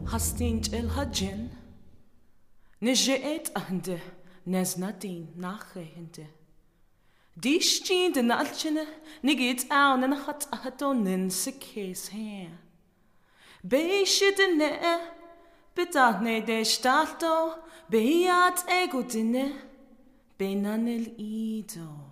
Hastint il-ħagġen, nġeqet għande, neznatin naħħeħinte. Di xċin din naqalċine, nigid għaw nanaħat għato ninsikis ħe. Bejxi dinne, bitatne deċ taħto, bejjat egu dinne, bejnan il-ido.